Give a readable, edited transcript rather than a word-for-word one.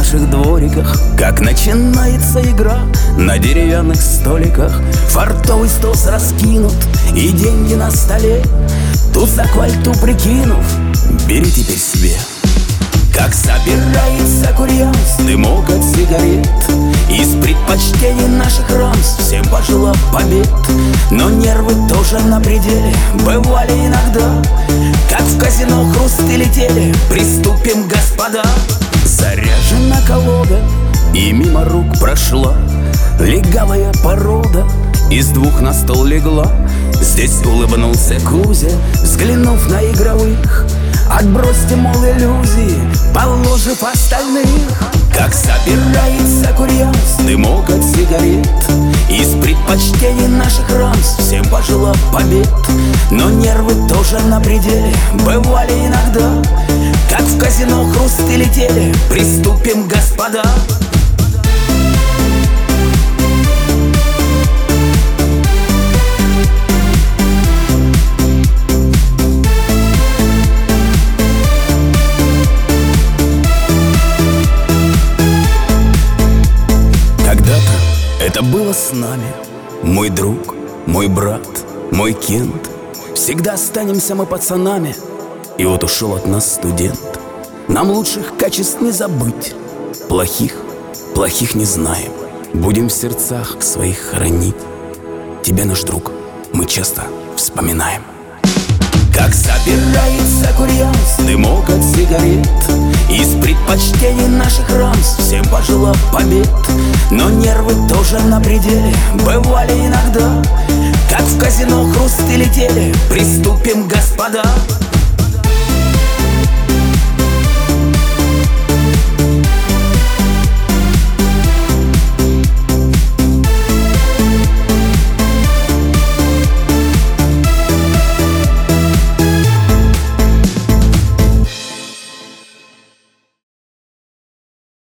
наших двориках, как начинается игра на деревянных столиках. Фартовый стос раскинут и деньги на столе. Тут за квальту прикинув, бери теперь себе. Как собирается курьянс, дымок от сигарет. Из предпочтений наших рамс всем пожелав побед. Но нервы тоже на пределе бывали иногда. Как в казино хрусты летели, приступим, господа. Заряжена колода и мимо рук прошла легавая порода, из двух на стол легла. Здесь улыбнулся Кузя, взглянув на игровых. Отбросьте, мол, иллюзии, положив остальных. Как собирается курьянс, дымок от сигарет. Из предпочтений наших рамс всем пожелав побед. Но нервы тоже на пределе бывали иногда. Как в казино хрусты летели, приступим, господа. Это было с нами, мой друг, мой брат, мой Кент. Всегда останемся мы пацанами. И вот ушел от нас студент. Нам лучших качеств не забыть, плохих не знаем. Будем в сердцах своих хранить. Тебя, наш друг, мы часто вспоминаем. Как собирается курьянс, дымок от сигарет. Из предпочтений наших рамс всем пожелав побед. Но нервы тоже на пределе бывали иногда. Как в казино хрусты летели, приступим, господа.